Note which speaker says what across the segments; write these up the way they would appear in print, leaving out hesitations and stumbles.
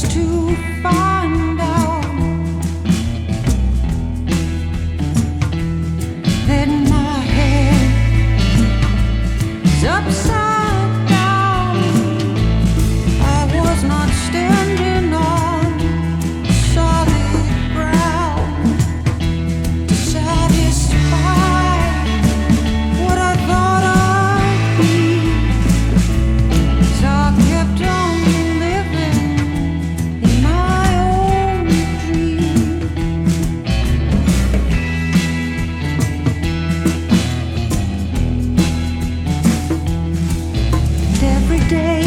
Speaker 1: to find out that my head is upside down. I was not standing on solid ground to satisfy what I thought I'd be. So I kept on living in my own dream. And every day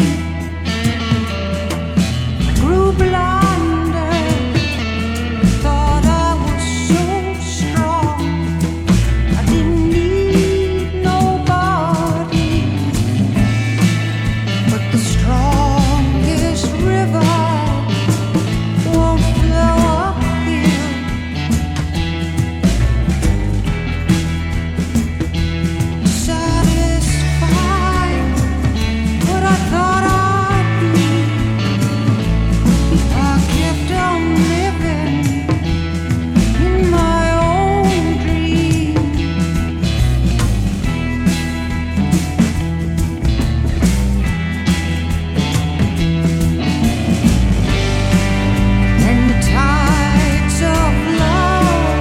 Speaker 1: I grew blinder, thought I was so strong. I didn't need nobody, but the strongest river won't flow uphill. Satisfy what I thought I'd be. I kept on living in my own dream. And the tides of love,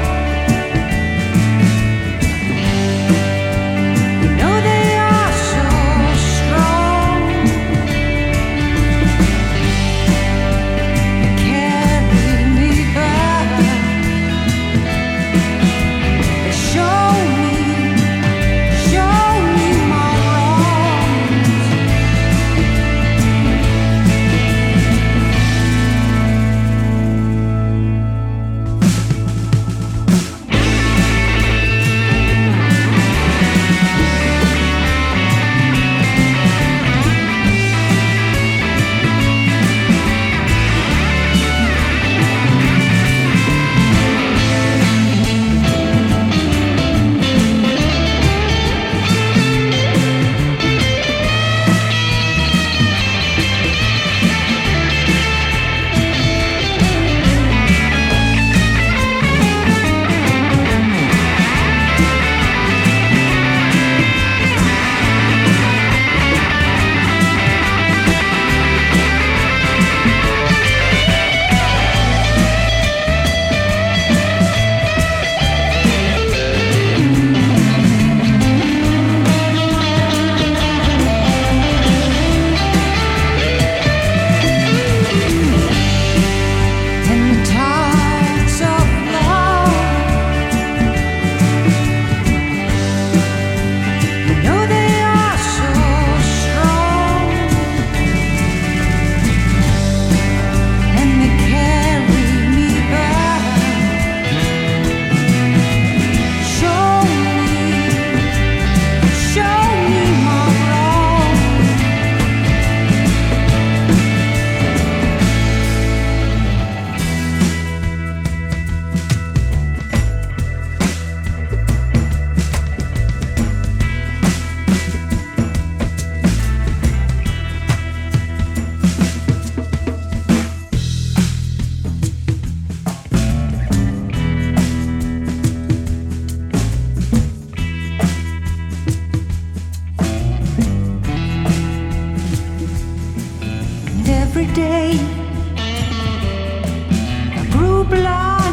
Speaker 1: you know they are so strong. They carry me back. They show me my wrongs. And the tides of love, you know they are so strong. And they carry me back. Show me my wrongs. And every day I grew blind.